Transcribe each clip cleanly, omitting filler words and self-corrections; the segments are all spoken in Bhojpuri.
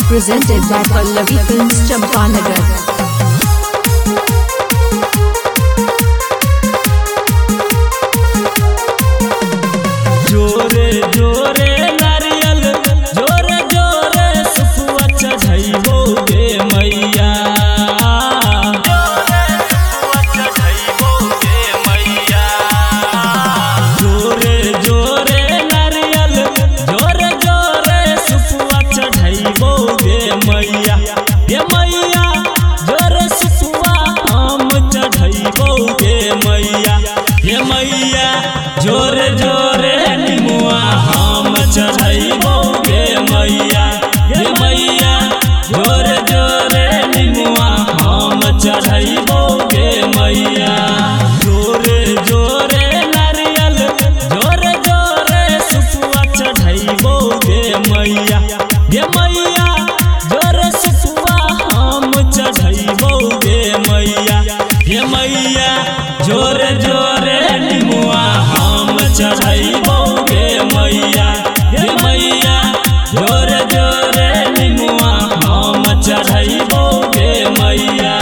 Presented by Pallavi Films, Champanagar. जोरे जोरे नारियल जोरे जोरे सुपुआ चढ़ाइबो गे मैया। जोरे जोरे नारियल जोरे जोरे सुपुआ चढ़ाइबो गे मैया। गे मैया जोरे सुपुआ हम चढ़ाइबो गे मैया। गे मैया जोरे जोरे निमुआ हम चढ़ाइबो गे मैया। गे मैया जोरे जोरे निमुआ हम चढ़ाइबो गे मैया। जोरे जोरे नारियल जोरे जोरे सुपुआ चढ़ाइबो गे मैया। गे मैया जोरे सुपुआ हम चढ़ाइबो गे मैया। गे मैया जोरे जोरे निमुआ हम चढ़ाइबो गे मैया। गे मैया जोरे जोरे निमुआ हम चढ़ाइबो गे मैया।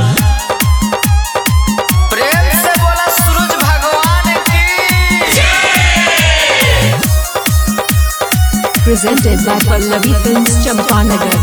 प्रेम से बोला सूरज भगवान की। Presented by Pallavi Films, Champanagar.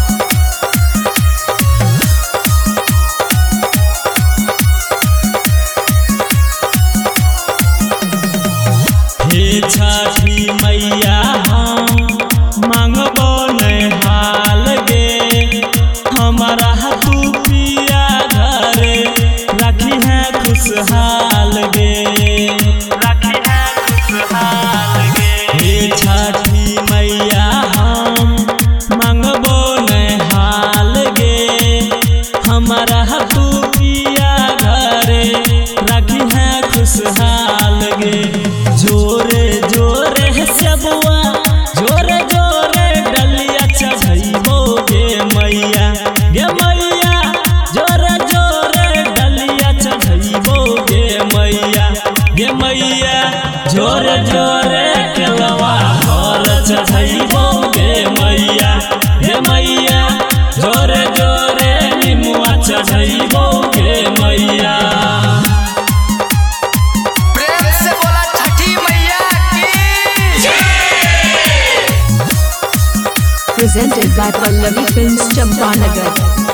हे छठी मैया हम मांगबो हाल गे। हमारा तू पिया घरे रखी है खुशहाल गे। रखी है खुशहाल गे। हे छठी मैया हम मांगबो हाल गे। हमारा तू पिया घरे रखी है खुशहाल गे। जोरे जोरे सबुआ जोरे जोरे डलिया चढ़ाइबो गे मैया। गे मैया जोरे जोरे डलिया चढ़ाइबो गे मैया। गे मैया जोरे जोरे केलवा घर चढ़ाइबो गे मैया। गे मैया जोरे जोरे निमुआ चढ़ाइबो गे मैया। प्रेम से बोला छठी मैया की। Presented by Pallavi Films, Champanagar.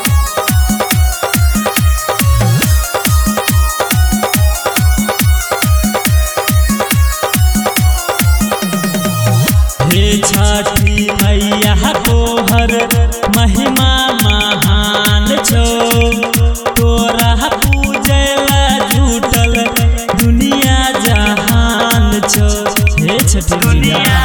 हे छठी मैया तोहर महिमा महान छो। तोरा पूजला जुटल दुनिया जहान छो। हे छठी मैया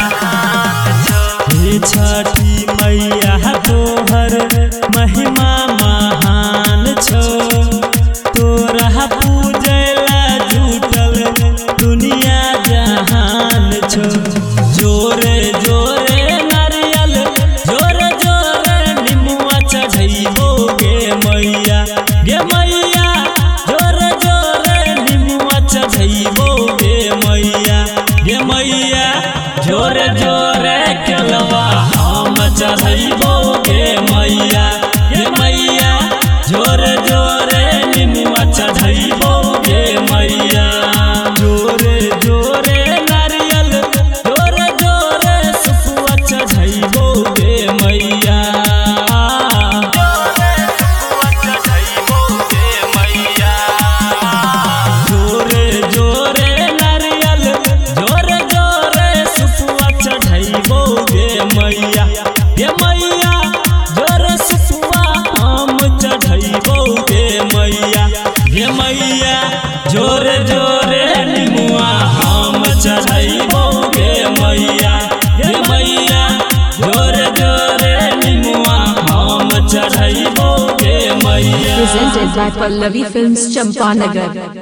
हे छठी मैया तोहर महिमा महान छो। तोरा पूजला जुटल दुनिया जहान छो। जोरे जोरे नारियल जोरे जोरे निमुआ चढ़ाइबो गे मैया। गे मैया जोरे जोरे निमुआ चढ़ाइबो गे मैया। गे मैया जोरे जोरे केलवा हम चढ़ाइबो गे मैया। गे मैया जोरे जोरे निमुआ चढ़ाइबो गे मैया। जोरे जोरे नारियल जोरे जोरे सुपुआ चढ़ाइबो गे मैया। जोरे जोरे नारियल जोरे जोरे सुपुआ चढ़ाइबो गे मैया। गे मैया जोरे सुपुआ हम चढ़ाइबो गे मैया। गे मैया जोरे जोरे निमुआ हम चढ़ाइबो गे मैया। गे मैया जोरे जोरे निमुआ हम चढ़ाइबो गे मैया। Presented by Pallavi Films, Champanagar.